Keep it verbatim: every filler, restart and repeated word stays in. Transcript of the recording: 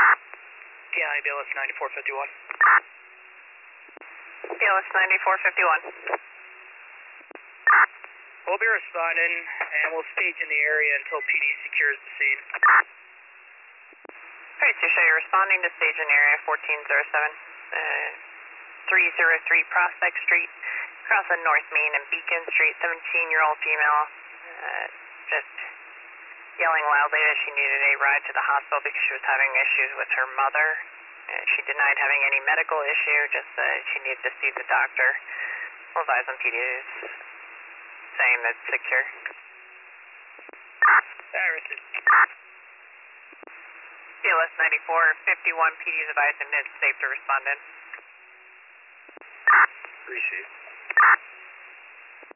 County B L S ninety-four fifty-one. B L S ninety-four fifty-one. We'll be responding, and we'll stage in the area until P D secures the scene. Alright, so you're responding to stage in area fourteen oh seven, uh, three oh three Prospect Street, crossing North Main and Beacon Street, seventeen-year-old female, uh, just yelling loudly that she needed a ride to the hospital because she was having issues with her mother. Uh, she denied having any medical issue, just uh, she needed to see the doctor. We'll advise on P Ds saying that's secure. Iris is B L S ninety-four fifty-one, P Ds advised and it's safe to respond in. appreciate it.